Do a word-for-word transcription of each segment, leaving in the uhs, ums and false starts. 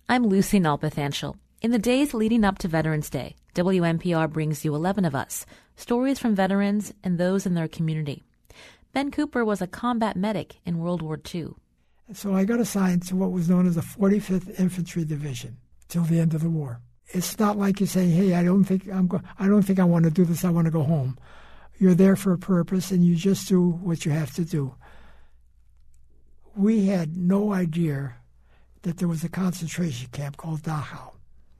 I'm Lucy Nalpathanchel. In the days leading up to Veterans Day, W N P R brings you eleven of Us, stories from veterans and those in their community. Ben Cooper was a combat medic in World War Two. So I got assigned to what was known as the forty-fifth Infantry Division till the end of the war. It's not like you're saying, "Hey, I don't think I'm go- I don't think I want to do this. I want to go home." You're there for a purpose, and you just do what you have to do. We had no idea that there was a concentration camp called Dachau.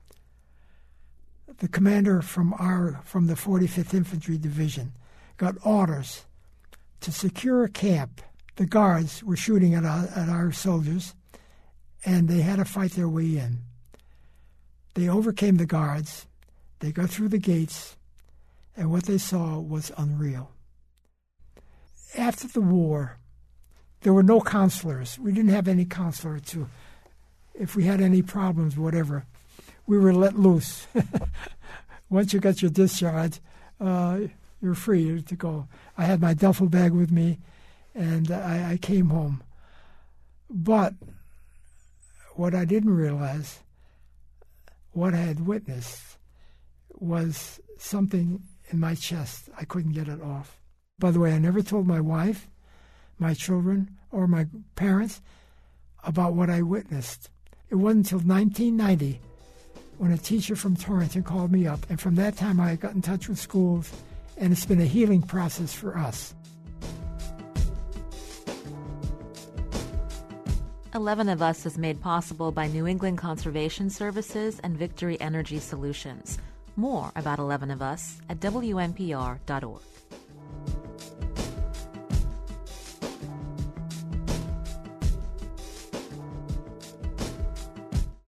The commander from our from the forty-fifth Infantry Division got orders to secure a camp. The guards were shooting at our, at our soldiers, and they had to fight their way in. They overcame the guards. They got through the gates, and what they saw was unreal. After the war, there were no counselors. We didn't have any counselor to, if we had any problems, whatever, we were let loose. Once you got your discharge, uh, you're free to go. I had my duffel bag with me, and I, I came home. But what I didn't realize, what I had witnessed, was something in my chest. I couldn't get it off. By the way, I never told my wife, my children, or my parents about what I witnessed. It wasn't until nineteen ninety when a teacher from Torrington called me up, and from that time I got in touch with schools, and it's been a healing process for us. eleven of Us is made possible by New England Conservation Services and Victory Energy Solutions. More about eleven of Us at W N P R dot org.